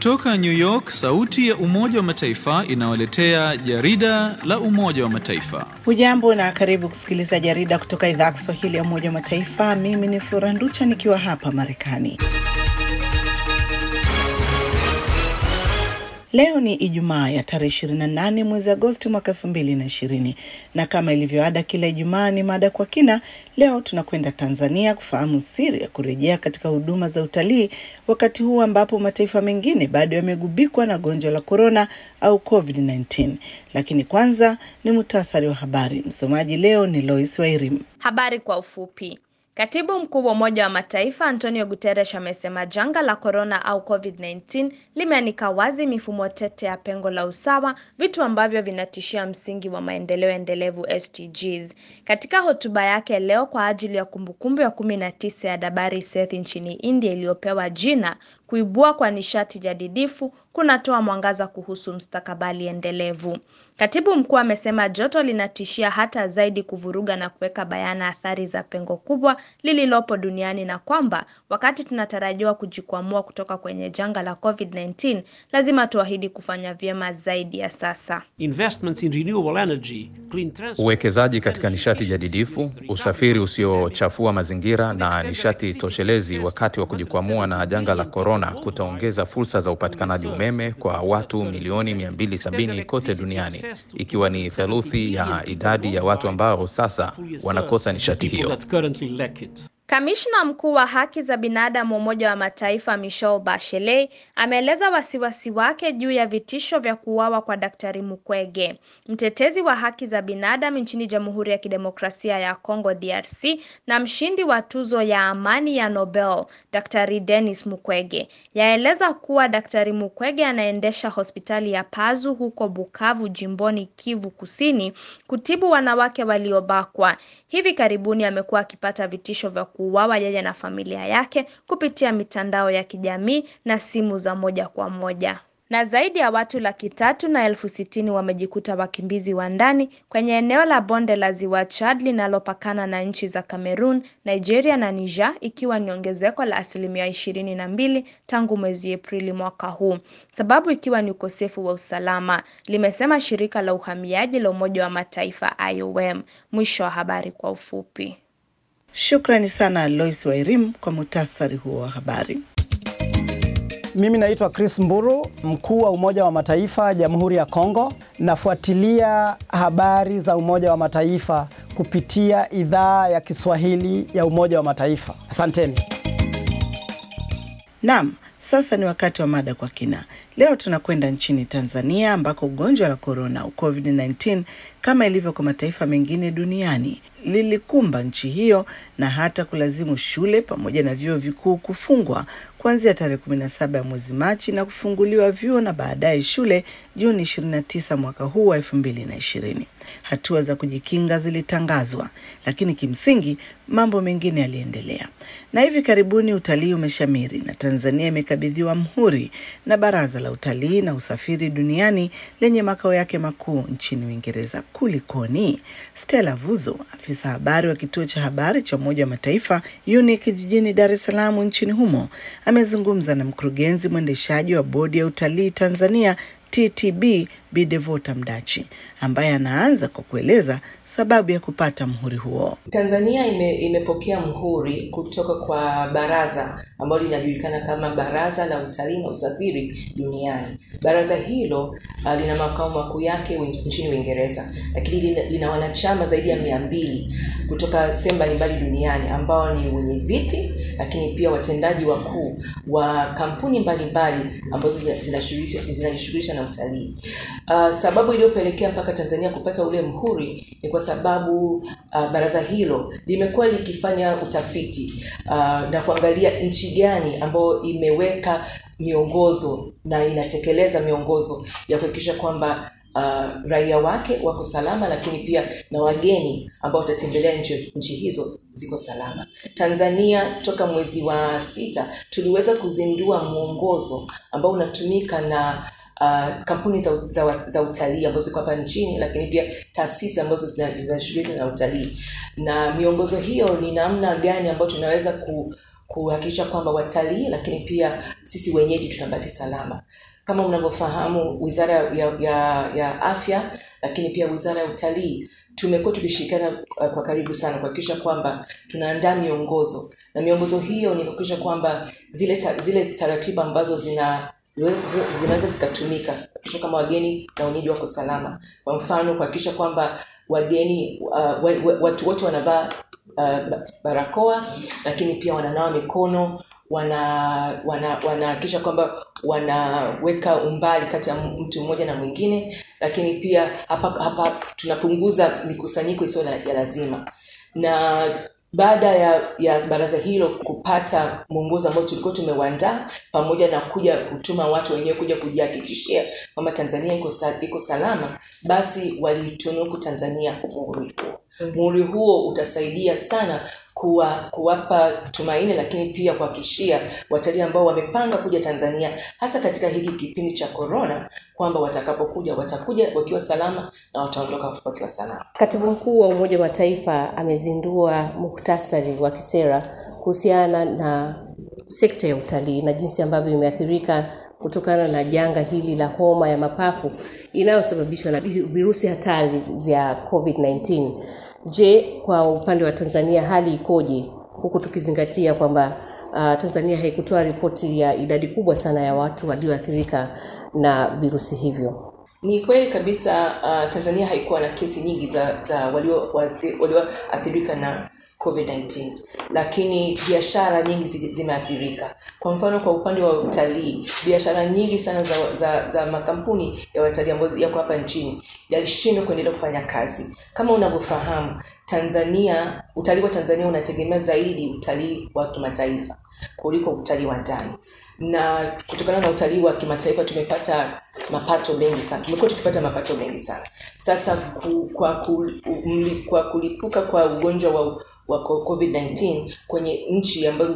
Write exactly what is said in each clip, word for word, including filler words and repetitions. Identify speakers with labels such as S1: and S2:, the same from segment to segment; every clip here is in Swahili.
S1: Kutoka New York, sauti ya Umoja wa Mataifa inawaletea jarida la Umoja wa Mataifa.
S2: Hujambo na karibu kusikiliza jarida kutoka idhaa ya Kiswahili ya Umoja wa Mataifa. Mimi ni Flora Nducha nikiwa hapa Marekani. Leo ni Ijumaa ya tarehe ishirini na nane mwezi Agosti mwaka elfu mbili na ishirini, na kama ilivyoada kila Ijumaa ni mada kwa kina. Leo tunakwenda Tanzania kufahamu siri ya kurejea katika huduma za utalii wakati huu ambapo mataifa mengine bado yamegubikwa na gonjwa la corona au covid kumi na tisa. Lakini kwanza ni muhtasari wa habari. Msomaji leo ni Lois Wairim.
S3: Habari kwa ufupi. Katibu mkuu wa Umoja wa Mataifa Antonio Guterres amesema janga la corona au covid kumi na tisa limeanika wazi mifumo tete ya pengo la usawa, vitu ambavyo vinatishia msingi wa maendeleo endelevu S D Gs. Katika hotuba yake leo kwa ajili ya kumbukumbu ya kumi na tisa ya Dabari Seth nchini India iliyopewa jina kuibua kwa nishati jadidifu kunatoa mwangaza kuhusu mustakabali endelevu. Katibu mkuu amesema joto linatishia hata zaidi kuvuruga na kuweka bayana athari za pengo kubwa lililopo duniani, na kwamba wakati tunatarajiwa kujikwamua kutoka kwenye janga la covid kumi na tisa, lazima tuahidi kufanya vyema zaidi ya sasa.
S4: Investments in renewable energy, clean transport,
S5: uwekezaji katika nishati jadidifu, usafiri usiochafua mazingira na nishati toshelezi wakati wa kujikwamua na janga la corona kutaongeza fursa za upatikanaji umeme kwa watu milioni mia mbili sabini kote duniani, ikiwa ni theluthi ya idadi ya watu ambao sasa wanakosa nishati hiyo.
S3: Kamishna mkuu wa haki za binadamu Umoja wa Mataifa Michelle Bachelet ameeleza wasiwasi wake juu ya vitisho vya kuuawa kwa Daktari Mukwege. Mtetezi wa haki za binadamu nchini Jamhuri ya Kidemokrasia ya Kongo D R C na mshindi wa tuzo ya amani ya Nobel Daktari Denis Mukwege yaeleza kuwa Daktari Mukwege anaendesha hospitali ya Pazu huko Bukavu, jimboni Kivu Kusini, kutibu wanawake waliobakwa. Hivi karibuni amekuwa akipata vitisho vya kuuawa yeye na familia yake kupitia mitandao ya kijamii na simu za moja kwa moja. Na zaidi ya watu laki tatu na elfu sitini wamejikuta wakimbizi wa ndani kwenye eneo la bonde la Ziwa Chad linalopakana na nchi za Cameroon, Nigeria na Niger, ikiwa ni ongezeko la asilimia ishirini na mbili tangu mwezi Aprili mwaka huu. Sababu ikiwa ni ukosefu wa usalama, limesema shirika la uhamiaji la Umoja wa Mataifa I O M. Mwisho wa habari kwa ufupi.
S2: Shukrani sana Lois Wairim kwa muhtasari huo wa habari.
S6: Mimi naitwa Chris Mburu, mkuu wa Umoja wa Mataifa Jamhuri ya Kongo. Nafuatilia habari za Umoja wa Mataifa kupitia idhaa ya Kiswahili ya Umoja wa Mataifa. Asanteni.
S2: Naam, sasa ni wakati wa mada kwa kina. Leo tunakwenda nchini Tanzania ambako ugonjwa la corona au covid kumi na tisa kama ilivyo kwa mataifa mengine duniani lilikumba nchi hiyo na hata kulazimu shule pamoja na vyuo vikuu kufungwa kuanzia tarehe kumi na saba ya mwezi Machi na kufunguliwa vyuo na baadaye shule Juni ishirini na tisa mwaka huu wa elfu mbili na ishirini. Hatua za kujikinga zilitangazwa, lakini kimsingi mambo mengine yaliendelea. Na hivi karibuni utalii umeshamiri na Tanzania imekabidhiwa mhuri na Baraza la Utalii na Usafiri Duniani lenye makao yake makuu nchini Uingereza. Kulikoni? Stella Vuzo, afisa habari wa kituo cha habari cha Umoja wa Mataifa U N I C jijini Dar es Salaam nchini humo, amezungumza na mkurugenzi mwendeshaji wa Bodi ya Utalii Tanzania T T B Bi Devota Mdachi, ambaye anaanza kwa kueleza sababu ya kupata mhuri huo.
S7: Tanzania ime, imepokea mhuri kutoka kwa baraza ambalo linajulikana kama Baraza la Utalii na Usafiri Duniani. Baraza hilo uh, lina makao makuu yake nchini Uingereza, lakini lina, lina wanachama zaidi ya mia mbili kutoka sehemu mbalimbali duniani ambao ni wenye viti, lakini pia watendaji wakuu wa kampuni mbalimbali ambazo zinajishughulisha na utalii. Uh, sababu iliyopelekea mpaka Tanzania kupata ule mhuri ni kwa sababu uh, baraza hilo limekuwa likifanya utafiti uh, na kuangalia nchi gani ambayo imeweka miongozo na inatekeleza miongozo ya kuhakikisha kwamba uh, raia wake wako salama, lakini pia na wageni ambao watatembelea nchi, nchi hizo ziko salama. Tanzania toka mwezi wa sita tuliweza kuzindua mwongozo ambao unatumika na Uh, kampuni za, za, za utalii ambazo ziko hapa nchini, lakini pia taasisi ambazo zinashughulika na utalii. Na miongozo hiyo ni namna gani ambayo tunaweza ku, kuhakikisha kwamba watalii lakini pia sisi wenyeji tunabaki salama. Kama mnavyofahamu, Wizara ya, ya, ya Afya lakini pia Wizara ya Utalii tumekuwa tukishirikiana kwa karibu sana kuhakikisha kwamba tunaandaa miongozo, na miongozo hiyo ni kuhakikisha kwamba zile ta, zile taratibu ambazo zina zinaweza zikatumika kuhakikisha kama wageni na wenyeji wako salama. Kwa mfano, kuhakikisha kwamba wageni uh, watu wote wanavaa uh, barakoa, lakini pia wananawa mikono, wana wana wanahakikisha kwamba wanaweka umbali kati ya mtu mmoja na mwingine, lakini pia hapa hapa tunapunguza mikusanyiko isiyo ya lazima. Na baada ya ya baraza hilo kupata mwongozo ambao tulikuwa tumeuandaa pamoja na kuja kutuma watu wenyewe kuja kujihakikishia kwamba Tanzania iko iko salama, basi walitunuku Tanzania muhuri huo. Muhuri huo utasaidia sana kuwa kuwapa tumaini, lakini pia kuhakikishia watalii ambao wamepanga kuja Tanzania hasa katika hiki kipindi cha corona kwamba watakapokuja watakuja wakiwa salama na wataondoka wakiwa salama.
S8: Katibu Mkuu wa Umoja wa Mataifa amezindua muktasari wa kisera kuhusiana na sekta ya utalii na jinsi ambavyo imeathirika kutokana na janga hili la homa ya mapafu inayosababishwa na virusi hatari vya covid kumi na tisa. Je, kwa upande wa Tanzania hali ikoje, huku tukizingatia kwamba uh, Tanzania haikutoa ripoti ya idadi kubwa sana ya watu walioathirika na virusi hivyo?
S7: Ni kweli kabisa, uh, Tanzania haikuwa na kesi nyingi za za walio walioathirika na covid kumi na tisa, lakini biashara nyingi zimeathirika. Kwa mfano, kwa upande wa utalii, biashara nyingi sana za za, za makampuni ya watalii ambazo yako hapa nchini yalishindwa kuendelea kufanya kazi. Kama unavyofahamu, Tanzania, utalii wa Tanzania unategemea zaidi utalii wa kimataifa kuliko utalii wa ndani. Na kutokana na utalii wa kimataifa tumepata mapato mengi sana. Tumekuwa tukipata mapato mengi sana. Sasa ku, kwa ku, umli, kwa kulipuka kwa ugonjwa wa wa covid kumi na tisa kwenye nchi ambazo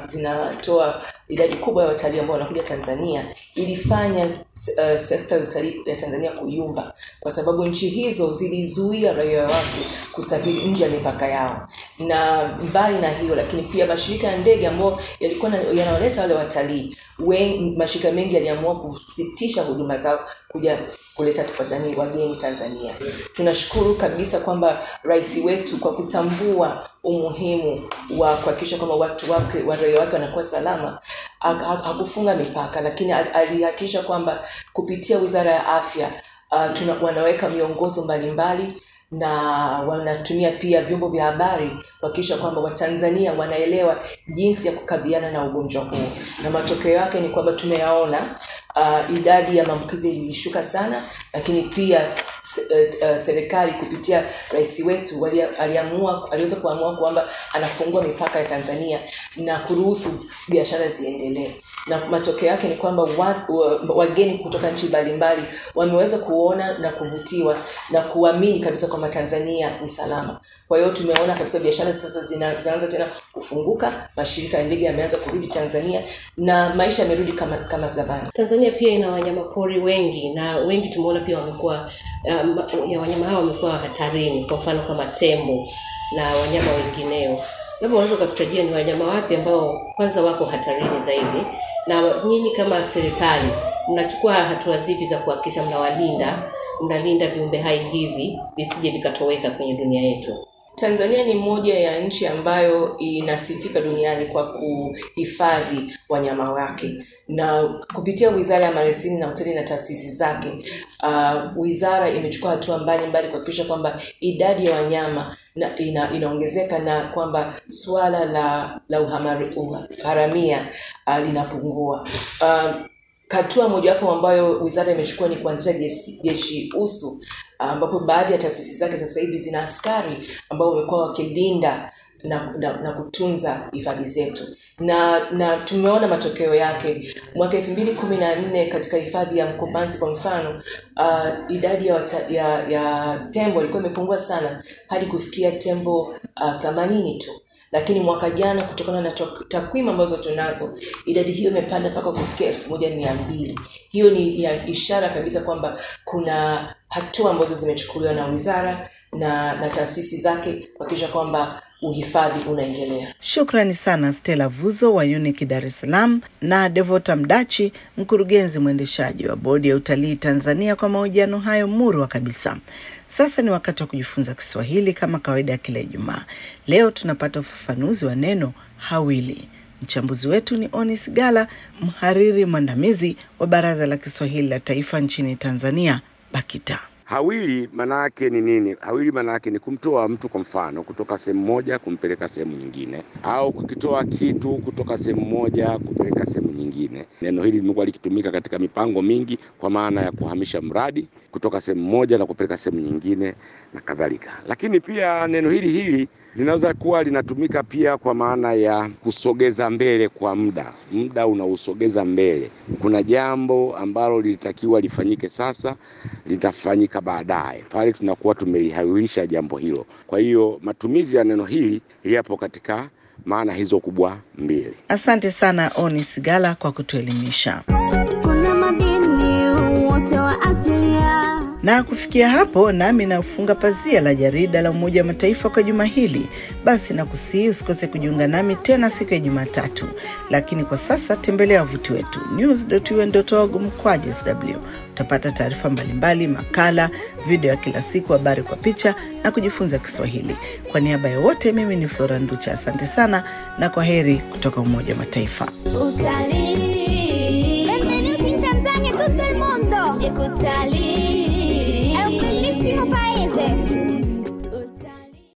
S7: zinatoa idadi kubwa ya watalii ambao wanakuja Tanzania, ilifanya uh, sekta ya utalii ya Tanzania kuyumba, kwa sababu nchi hizo zilizuia raia wake kusafiri nje ya mipaka yao. Na mbali na hiyo, lakini pia mashirika ya ndege ambao yalikuwa yanawaleta wale watalii, mashirika mengi yaliamua kusitisha huduma zao kuja kuleta tupatani wageni Tanzania. Tunashukuru kabisa kwamba rais wetu kwa kutambua umuhimu wa kuhakikisha kwamba watu wake raia wake wanakuwa salama, hakufunga mipaka, lakini alihakikisha kwamba kupitia Wizara ya Afya uh, tuna wanaweka miongozo mbalimbali na wanatumia pia vyombo vya habari kuhakikisha kwamba Watanzania wanaelewa jinsi ya kukabiliana na ugonjwa huu. Na matokeo yake ni kwamba tumeyaona uh, idadi ya maambukizi ilishuka sana, lakini pia uh, uh, serikali kupitia rais wetu aliamua aliweza kuamua kwamba anafungua mipaka ya Tanzania na kuruhusu biashara ziendelee. Na matokeo yake ni kwamba wageni kutoka nchi mbalimbali wameweza kuona na kuvutiwa na kuamini kabisa kwamba Tanzania ni salama. Kwa hiyo tumeona kabisa biashara sasa zinaanza tena kufunguka, mashirika ya ndege yameanza kurudi Tanzania na maisha yamerudi kama kama zamani.
S8: Tanzania pia ina wanyamapori wengi, na wengi tumeona pia wamekuwa um, ya wanyama hao wamekuwa hatarini, kwa mfano kama tembo na wanyama wengineo. Labda unaweza kututajia ni wanyama wapi ambao kwanza wako hatarini zaidi, na nyinyi kama serikali mnachukua hatua zipi za kuhakikisha mnawalinda mnalinda viumbe hai hivi visije vikatoweka kwenye dunia yetu?
S7: Tanzania ni moja ya nchi ambayo inasifika duniani kwa kuhifadhi wanyama wake, na kupitia Wizara ya Maliasili na Utalii na taasisi zake, uh, wizara imechukua hatua mbalimbali kuhakikisha kwamba idadi ya wanyama na ina, inaongezeka na kwamba swala la la uharamia uh, linapungua. Uh, hatua mojawapo ambayo wizara imechukua ni kuanzisha jeshi, jeshi usu ambapo uh, baadhi ya taasisi zake sasa hivi zina askari ambao wamekuwa wakilinda na, na, na kutunza hifadhi zetu. Na na tumeona matokeo yake. Mwaka elfu mbili kumi na nne katika hifadhi ya Mkomanzi kwa mfano, uh, idadi ya, wata, ya ya tembo ilikuwa imepungua sana hadi kufikia tembo uh, themanini tu. Lakini mwaka jana kutokana na takwimu ambazo tunazo, idadi hiyo imepanda mpaka kufikia elfu moja mia mbili. Hiyo ni ya ishara kabisa kwamba kuna hatua ambazo zimechukuliwa na wizara na na taasisi zake kuhakikisha kwamba uhifadhi unaendelea.
S2: Shukrani sana Stella Vuzo wa Unique Dar es Salaam na Devota Mdachi, mkurugenzi mwendeshaji wa Bodi ya Utalii Tanzania, kwa mahojiano hayo murwa kabisa. Sasa ni wakati wa kujifunza Kiswahili kama kawaida ya kila Ijumaa. Leo tunapata ufafanuzi wa neno hawili. Mchambuzi wetu ni Onis Gala, mhariri mwandamizi wa Baraza la Kiswahili la Taifa nchini Tanzania, BAKITA.
S9: Hawili maana yake ni nini? Hawili maana yake ni kumtoa mtu, kwa mfano, kutoka sehemu moja kumpeleka sehemu nyingine, au kukitoa kitu kutoka sehemu moja kupeleka sehemu nyingine. Neno hili limekuwa likitumika katika mipango mingi kwa maana ya kuhamisha mradi kutoka sehemu moja na kupeleka sehemu nyingine na kadhalika. Lakini pia neno hili hili linaweza kuwa linatumika pia kwa maana ya kusogeza mbele kwa muda. Muda unausogeza mbele. Kuna jambo ambalo lilitakiwa lifanyike sasa, litafanyika baadaye. Pale tunakuwa tumelihawilisha jambo hilo. Kwa hiyo matumizi ya neno hili yapo katika maana hizo kubwa mbili.
S2: Asante sana Onis Gala kwa kutuelimisha.
S10: Kuna madini wote wa asilia.
S2: Na kufikia hapo nami nafunga pazia la jarida la Umoja wa Mataifa kwa juma hili. Basi nakusihi usikose kujiunga nami tena siku ya Jumatatu. Lakini kwa sasa tembelea wavuti wetu news dot u n dot org mkwaju S W. Utapata taarifa mbalimbali, makala, video ya kila siku, habari kwa picha na kujifunza Kiswahili. Kwa niaba ya wote, mimi ni Flora Nducha. Asante sana na kwaheri kutoka Umoja wa Mataifa.
S10: Utalii. Benvenuti in Tanzania, tutto il mondo.